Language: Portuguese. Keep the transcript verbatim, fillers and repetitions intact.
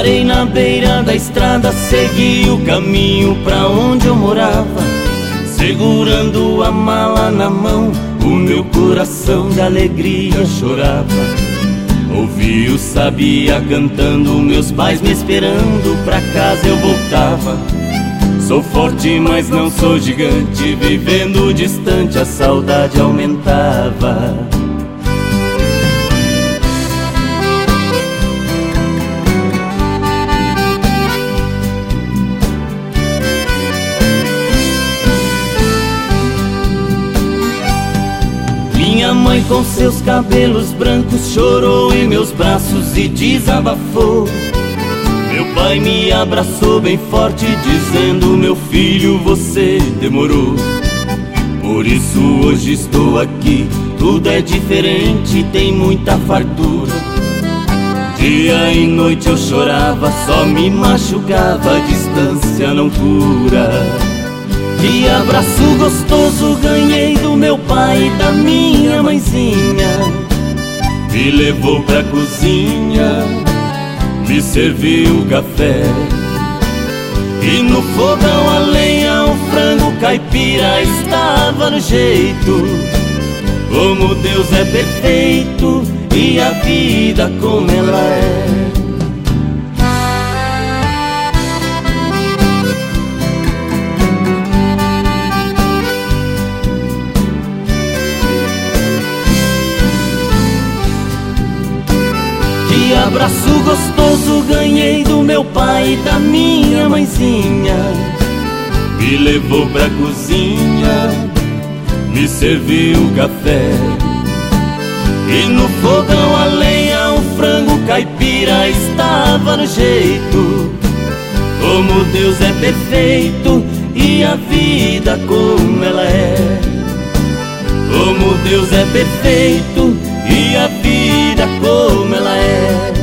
Parei na beira da estrada, segui o caminho pra onde eu morava, segurando a mala na mão, o meu coração de alegria chorava. Ouvi o sabiá cantando, meus pais me esperando, pra casa eu voltava. Sou forte, mas não sou gigante, vivendo distante a saudade aumentava. Minha mãe com seus cabelos brancos chorou em meus braços e desabafou. Meu pai me abraçou bem forte, dizendo: meu filho, você demorou. Por isso hoje estou aqui, tudo é diferente, tem muita fartura. Dia e noite eu chorava, só me machucava, a distância não cura. Que abraço gostoso ganhei do meu pai e da minha mãezinha. Me levou pra cozinha, me serviu café, e no fogão a lenha, o frango caipira estava no jeito. Como Deus é perfeito e a vida como ela é. Que abraço gostoso ganhei do meu pai e da minha mãezinha. Me levou pra cozinha, me serviu café, e no fogão a lenha, o frango caipira estava no jeito. Como Deus é perfeito e a vida como ela é. Como Deus é perfeito e a vida como ela é.